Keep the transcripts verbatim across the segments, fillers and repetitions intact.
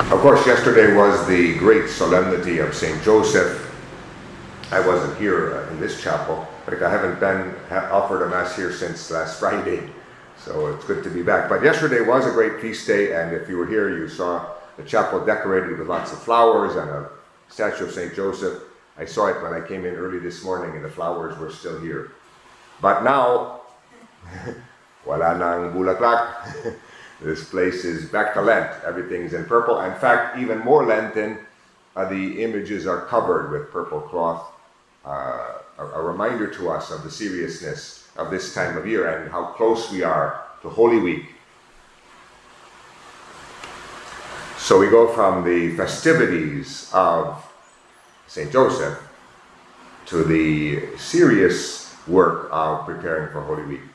Of course, yesterday was the great solemnity of Saint Joseph. I wasn't here uh, in this chapel, but I haven't been ha- offered a mass here since last Friday, so it's good to be back. But yesterday was a great feast day, and if you were here, you saw the chapel decorated with lots of flowers and a statue of Saint Joseph. I saw it when I came in early this morning, and the flowers were still here. But now, wala nang bulaklak. This place is back to Lent. Everything's in purple. In fact, even more Lenten, uh, the images are covered with purple cloth, uh, a, a reminder to us of the seriousness of this time of year and how close we are to Holy Week. So we go from the festivities of Saint Joseph to the serious work of preparing for Holy Week.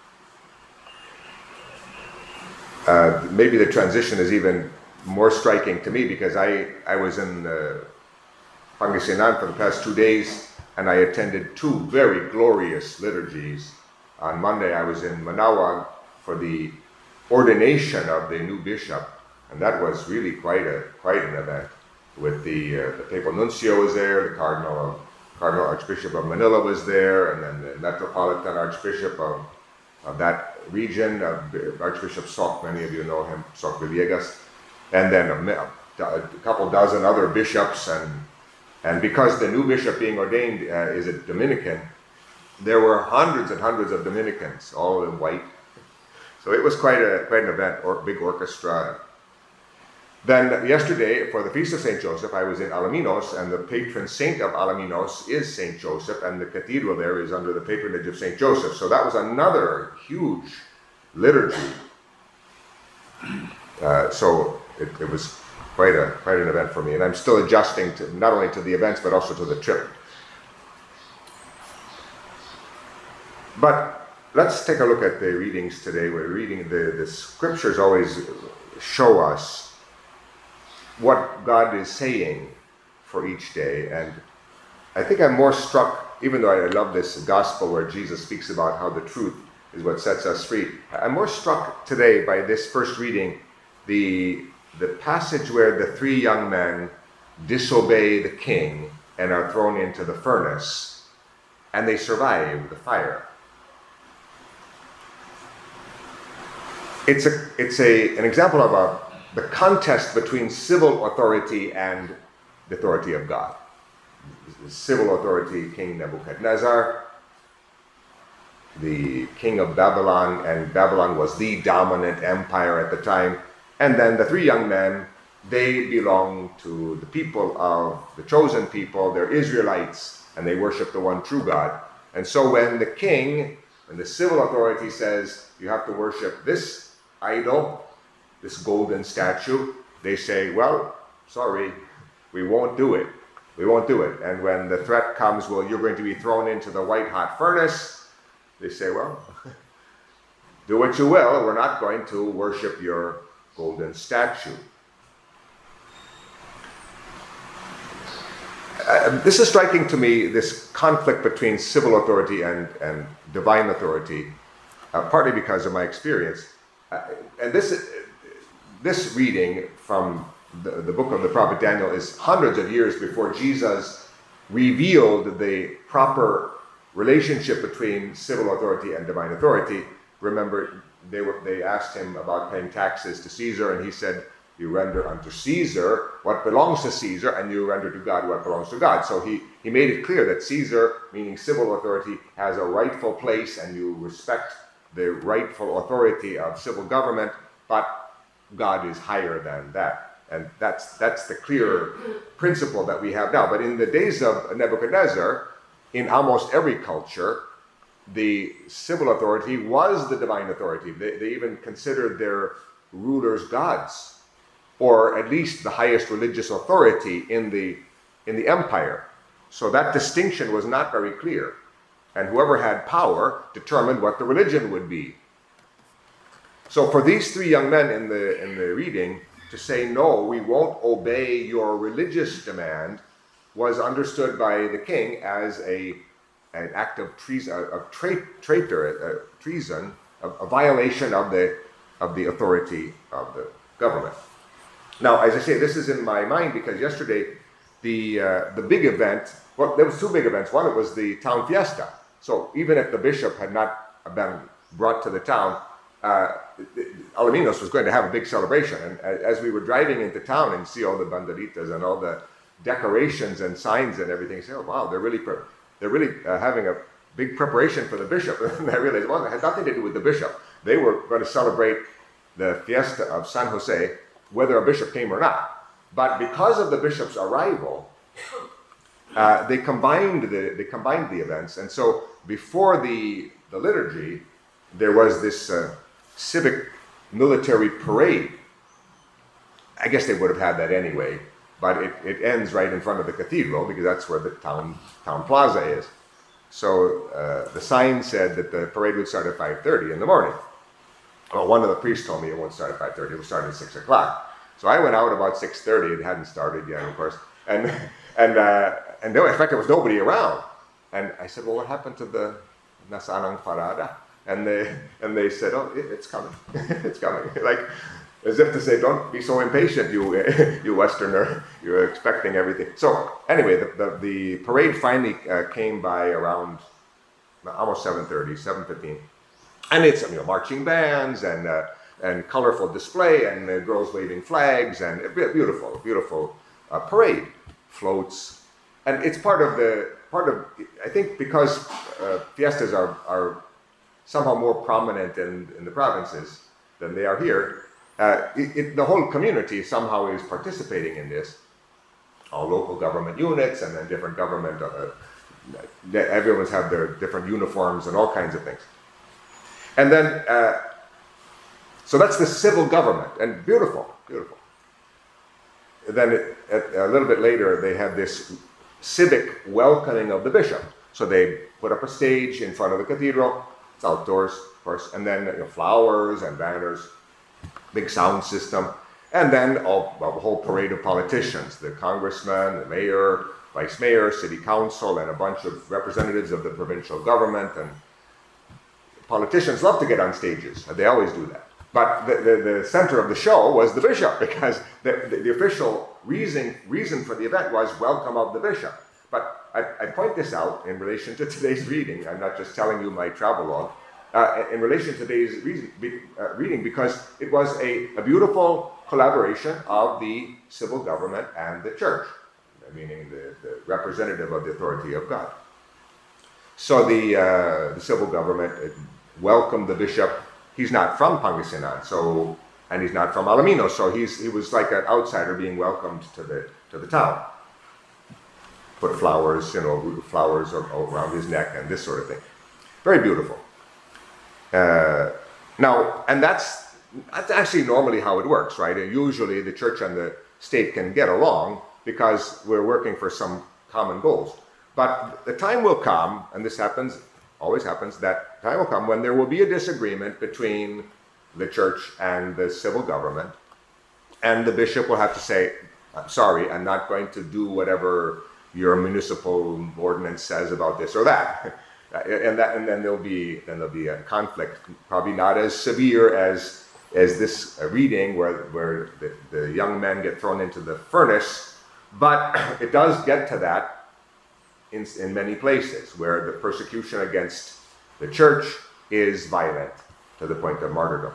Uh, maybe the transition is even more striking to me because I, I was in uh, Pangasinan for the past two days and I attended two very glorious liturgies. On Monday I was in Manawag for the ordination of the new bishop, and that was really quite a quite an event. With the uh, the papal nuncio was there, the cardinal Cardinal Archbishop of Manila was there, and then the Metropolitan Archbishop of of that region, uh, Archbishop Soc, many of you know him, Soc Villegas, and then a, a couple dozen other bishops, and and because the new bishop being ordained uh, is a Dominican, there were hundreds and hundreds of Dominicans, all in white. So it was quite a quite an event, or big orchestra. Then yesterday, for the Feast of Saint Joseph, I was in Alaminos, and the patron saint of Alaminos is Saint Joseph, and the cathedral there is under the patronage of Saint Joseph. So that was another huge liturgy. Uh, so it, it was quite a quite an event for me, and I'm still adjusting to not only to the events but also to the trip. But let's take a look at the readings today. We're reading the the scriptures always show us what God is saying for each day. And I think I'm more struck, even though I love this gospel where Jesus speaks about how the truth is what sets us free, I'm more struck today by this first reading, the, the passage where the three young men disobey the king and are thrown into the furnace, and they survive the fire. It's a it's a an example of a the contest between civil authority and the authority of God. The civil authority, King Nebuchadnezzar, the king of Babylon, and Babylon was the dominant empire at the time. And then the three young men, they belong to the people of the chosen people, they're Israelites, and they worship the one true God. And so when the king, when the civil authority says, you have to worship this idol, this golden statue, they say, well, sorry, we won't do it. We won't do it. And when the threat comes, well, you're going to be thrown into the white hot furnace, they say, well, do what you will, we're not going to worship your golden statue. Uh, this is striking to me, this conflict between civil authority and, and divine authority, uh, partly because of my experience. Uh, and this This reading from the, the book of the prophet Daniel is hundreds of years before Jesus revealed the proper relationship between civil authority and divine authority. Remember, they were they asked him about paying taxes to Caesar, and he said, you render unto Caesar what belongs to Caesar, and you render to God what belongs to God. So he, he made it clear that Caesar, meaning civil authority, has a rightful place, and you respect the rightful authority of civil government, but God is higher than that. And that's that's the clear principle that we have now. But in the days of Nebuchadnezzar, in almost every culture, the civil authority was the divine authority. They, they even considered their rulers gods, or at least the highest religious authority in the in the empire. So that distinction was not very clear. And whoever had power determined what the religion would be. So for these three young men in the in the reading to say, no, we won't obey your religious demand, was understood by the king as a an act of treason, of tra- traitor, uh, treason, a, a violation of the of the authority of the government. Now, as I say, this is in my mind because yesterday the uh, the big event, well, there was two big events. One, it was the town fiesta. So even if the bishop had not been brought to the town, uh, Alaminos was going to have a big celebration. And as we were driving into town and see all the banderitas and all the decorations and signs and everything, say, oh wow, they're really pre- they're really uh, having a big preparation for the bishop. And I realized, well, it had nothing to do with the bishop. They were going to celebrate the fiesta of San Jose, whether a bishop came or not. But because of the bishop's arrival, uh, they combined the they combined the events. And so before the the liturgy, there was this uh, civic military parade. I guess they would have had that anyway, but it, it ends right in front of the cathedral because that's where the town town plaza is. So uh, the sign said that the parade would start at five thirty in the morning. Well, one of the priests told me it won't start at five thirty, it will start at six o'clock. So I went out about six thirty, it hadn't started yet, of course, and and uh, and no, in fact, there was nobody around. And I said, well, what happened to the Nasaan ang Parada? And they and they said, oh, it, it's coming, it's coming. Like, as if to say, don't be so impatient, you you Westerner, you're expecting everything. So anyway, the, the, the parade finally uh, came by around almost seven thirty, seven fifteen. And it's, you know, marching bands and uh, and colorful display and uh, girls waving flags and a beautiful, beautiful uh, parade, floats, and it's part of the part of. I think because uh, fiestas are are somehow more prominent in, in the provinces than they are here. Uh, it, it, the whole community somehow is participating in this. All local government units and then different government. Uh, everyone's have their different uniforms and all kinds of things. And then, uh, so that's the civil government, and beautiful, beautiful. Then it, a little bit later, they had this civic welcoming of the bishop. So they put up a stage in front of the cathedral. It's outdoors, of course, and then, you know, flowers and banners, big sound system, and then all, a whole parade of politicians, the congressman, the mayor, vice mayor, city council, and a bunch of representatives of the provincial government. And politicians love to get on stages. They always do that. But the, the, the center of the show was the bishop, because the, the, the official reason, reason for the event was welcome of the bishop. But I, I point this out in relation to today's reading. I'm not just telling you my travelogue. Uh, in relation to today's reason, be, uh, reading, because it was a, a beautiful collaboration of the civil government and the church, meaning the, the representative of the authority of God. So the, uh, the civil government welcomed the bishop. He's not from Pangasinan, so, and he's not from Alaminos, so he's he was like an outsider being welcomed to the to the town. Put flowers, you know, flowers around his neck and this sort of thing. Very beautiful. Uh, now, and that's that's actually normally how it works, right? And usually the church and the state can get along because we're working for some common goals. But the time will come, and this happens, always happens, that time will come when there will be a disagreement between the church and the civil government, and the bishop will have to say, I'm sorry, I'm not going to do whatever your municipal ordinance says about this or that. and that and then there'll be then there'll be a conflict, probably not as severe as as this reading where where the, the young men get thrown into the furnace, but it does get to that in, in many places where the persecution against the church is violent to the point of martyrdom.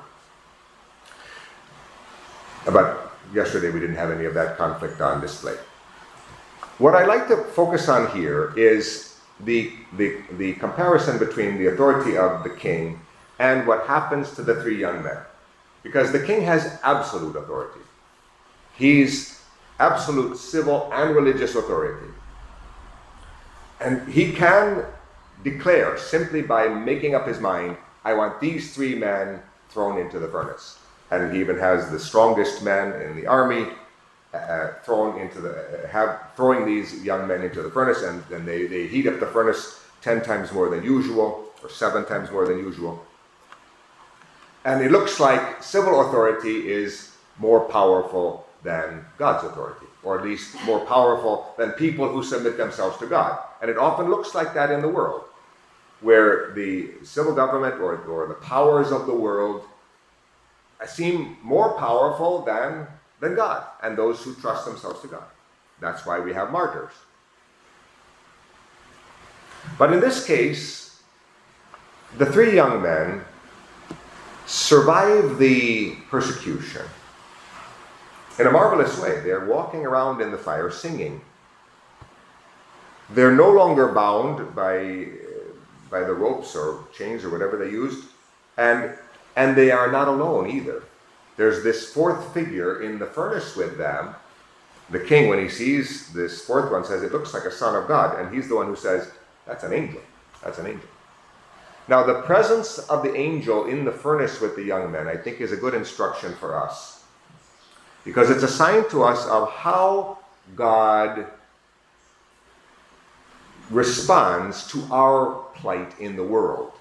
But yesterday we didn't have any of that conflict on display. What I like to focus on here is the, the, the comparison between the authority of the king and what happens to the three young men. Because the king has absolute authority. He's absolute civil and religious authority. And he can declare simply by making up his mind, I want these three men thrown into the furnace. And he even has the strongest men in the army uh, thrown into the, uh, have throwing these young men into the furnace, and then they, they heat up the furnace ten times more than usual, or seven times more than usual. And it looks like civil authority is more powerful than God's authority, or at least more powerful than people who submit themselves to God. And it often looks like that in the world, where the civil government or, or the powers of the world seem more powerful than than God, and those who trust themselves to God. That's why we have martyrs. But in this case, the three young men survive the persecution in a marvelous way. They're walking around in the fire singing. They're no longer bound by, by the ropes or chains or whatever they used, and, and they are not alone either. There's this fourth figure in the furnace with them. The king, when he sees this fourth one, says, it looks like a son of God, and he's the one who says, that's an angel. That's an angel. Now, the presence of the angel in the furnace with the young men, I think, is a good instruction for us, because it's a sign to us of how God responds to our plight in the world,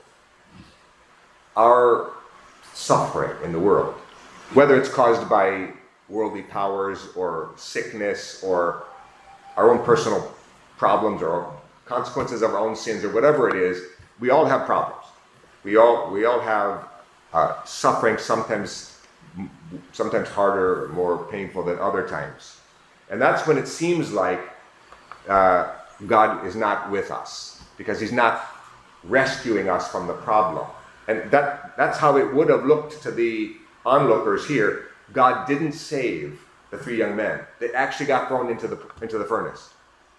our suffering in the world, whether it's caused by worldly powers or sickness or our own personal problems or consequences of our own sins or whatever it is. We all have problems. We all we all have uh, suffering, sometimes sometimes harder, more painful than other times, and that's when it seems like uh, God is not with us, because He's not rescuing us from the problem. And that that's how it would have looked to the onlookers here. God didn't save the three young men. They actually got thrown into the into the furnace.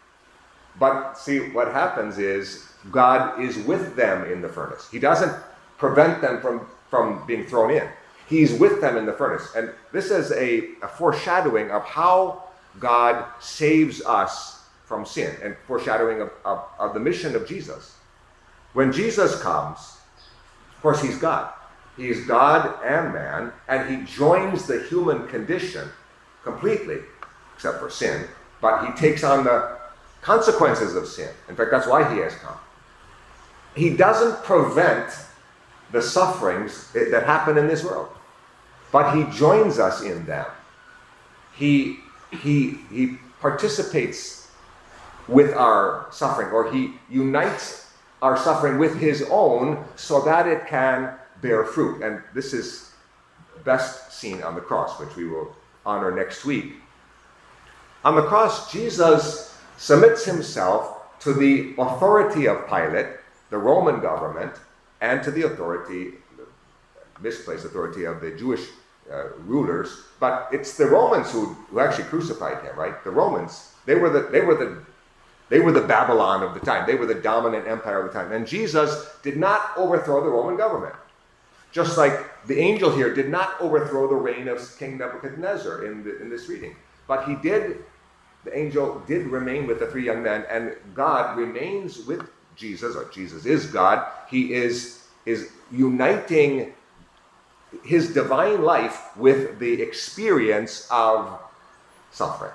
But see, what happens is God is with them in the furnace. He doesn't prevent them from, from being thrown in. He's with them in the furnace. And this is a, a foreshadowing of how God saves us from sin, and foreshadowing of, of, of the mission of Jesus. When Jesus comes, of course, He's God. He's God and man, and He joins the human condition completely, except for sin, but He takes on the consequences of sin. In fact, that's why He has come. He doesn't prevent the sufferings that happen in this world, but He joins us in them. He, he, he participates with our suffering, or He unites our suffering with His own so that it can bear fruit. And this is best seen on the cross, which we will honor next week. On the cross, Jesus submits Himself to the authority of Pilate, the Roman government, and to the authority, the misplaced authority of the Jewish uh, rulers. But it's the Romans who, who actually crucified Him, right? The Romans, they were the they were the they were the Babylon of the time. They were the dominant empire of the time. And Jesus did not overthrow the Roman government. Just like the angel here did not overthrow the reign of King Nebuchadnezzar in, the, in this reading. But he did, the angel did remain with the three young men, and God remains with Jesus, or Jesus is God. He is, is uniting His divine life with the experience of suffering.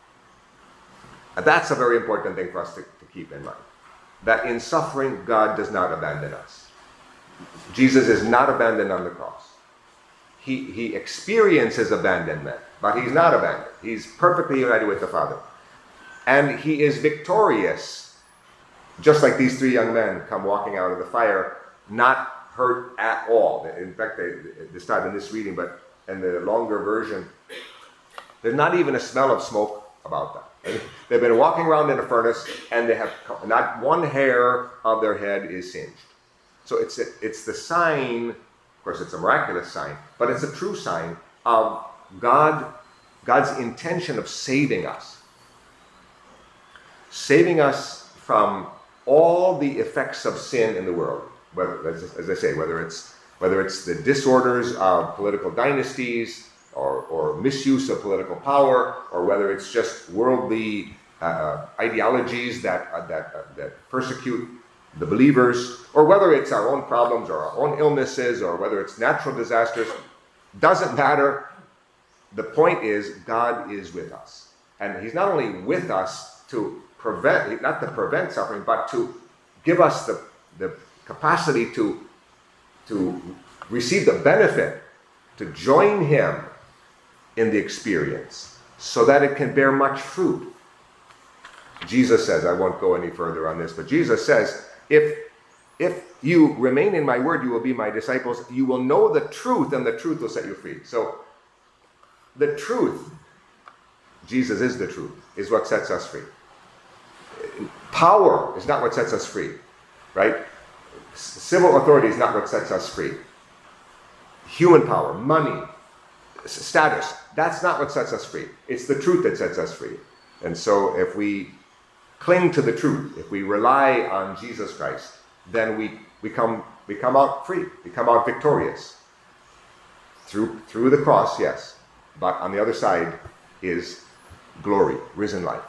And that's a very important thing for us to, to keep in mind. That in suffering, God does not abandon us. Jesus is not abandoned on the cross. He, he experiences abandonment, but He's not abandoned. He's perfectly united with the Father. And He is victorious, just like these three young men come walking out of the fire, not hurt at all. In fact, they, they start in this reading, but in the longer version, there's not even a smell of smoke about them. They've been walking around in a furnace, and they have not one hair of their head is singed. So it's a, it's the sign, of course it's a miraculous sign, but it's a true sign of God, God's intention of saving us. Saving us from all the effects of sin in the world. Whether, as, as I say, whether it's whether it's the disorders of political dynasties, or, or misuse of political power, or whether it's just worldly uh, ideologies that uh, that uh, that persecute the believers, or whether it's our own problems or our own illnesses, or whether it's natural disasters, doesn't matter. The point is, God is with us. And He's not only with us to prevent, not to prevent suffering, but to give us the, the capacity to, to receive the benefit, to join Him in the experience, so that it can bear much fruit. Jesus says, I won't go any further on this, but Jesus says, If, if you remain in my word, you will be my disciples. You will know the truth, and the truth will set you free. So the truth, Jesus is the truth, is what sets us free. Power is not what sets us free, right? Civil authority is not what sets us free. Human power, money, status, that's not what sets us free. It's the truth that sets us free. And so if we cling to the truth, if we rely on Jesus Christ, then we, we, come, we come out free, we come out victorious. Through, through the cross, yes, but on the other side is glory, risen life.